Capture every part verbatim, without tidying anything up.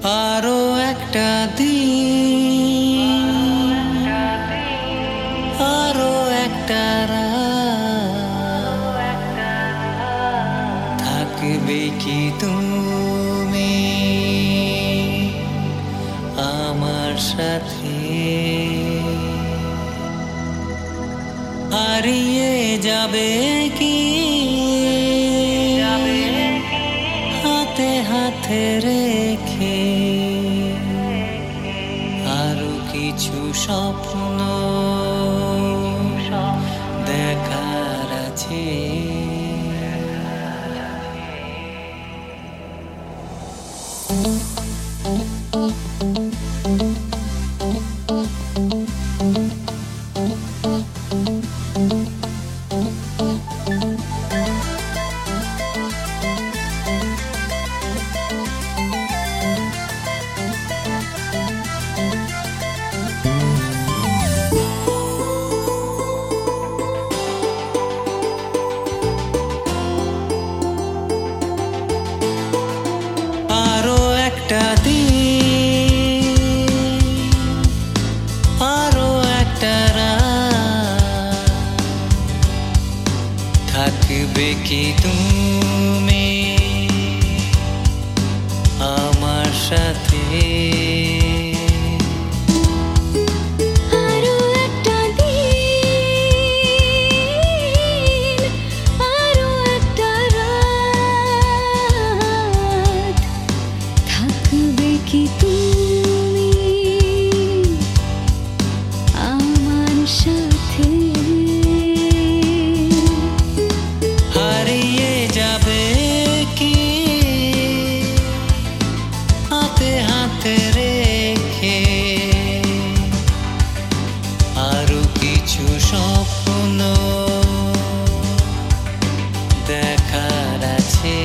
আরো একটা দিন, আরো একটা রাত, থাকবে কি তুমি আমার সাথে? হারিয়ে যাবে কি হাতে হাতে রেখে আরো কিছু স্বপ্ন দেখার আছে? আরো একটা দিন, আরো একটা রাত, থাকবে কি তুমি আমার সাথে? হারিয়ে যাবে কি হাতে হাতে রেখে আরো কিছু স্বপ্ন দেখার আছে?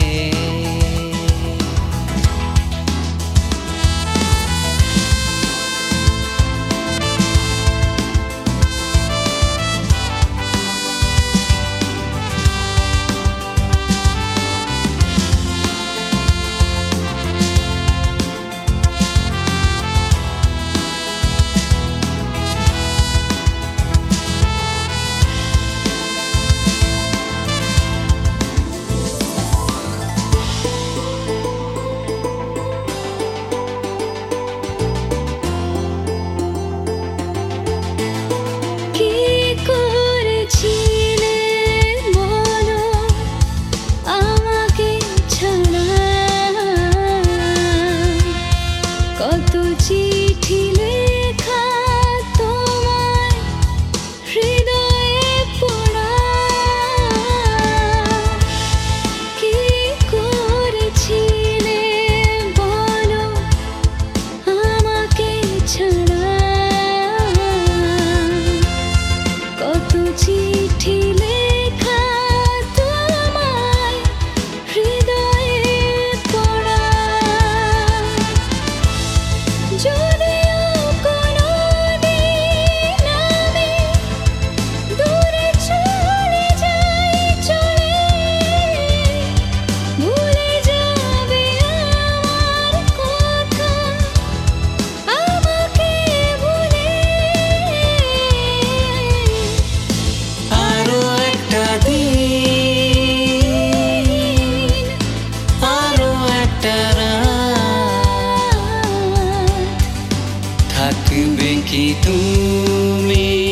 চিঠি লেখা তোমার হৃদয়ে পড়া, কি করেছিলে বলো আমাকে ছাড়া? কত চিঠি লেখা তোমার হৃদয়ে পড়া, যদিও কোনোদিন আমি দূরে চলে যাই, চলে ভুলে যাবে আমার কথা আমাকে ভুলে। আরো একটা দিন, আরো একটা রাত, থাকবে কি তুমি